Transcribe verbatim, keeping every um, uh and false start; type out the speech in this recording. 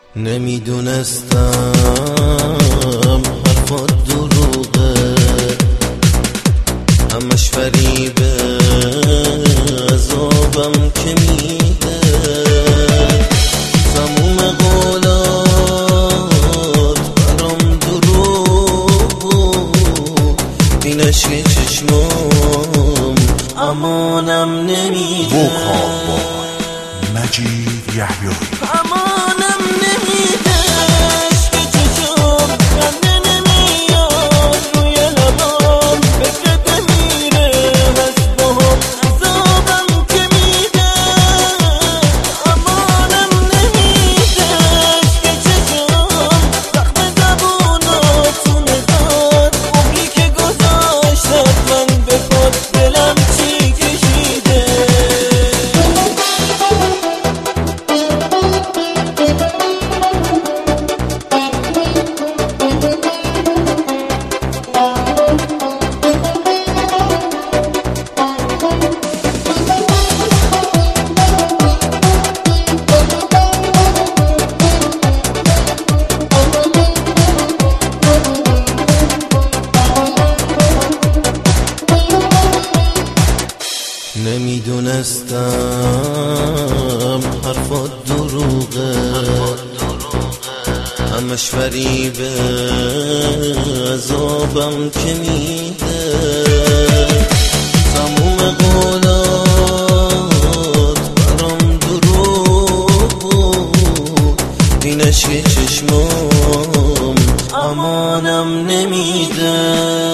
نمیدونستم حرفات دروغه، همش فریبه، عذابم که میده. تموم قولات برام دروغ بود، این عشق چشمام امانم نمیده. وکال بای مجید یحیایی امانم نمیده. عشق چشم خنده نمیاد روی لبام، فکرت میره هست باهم، عذابم که میده. امانم نمیده. عشق چشم زخم زبوناتونه زاد، عمری که گذاشتت من به خود، دلم چی کشیده. نمیدونستم حرفات دروغه، همش فریبه، عذابم که میده. تموم قولات برام دروغ بود، این عشق چشمام امانم نمیده.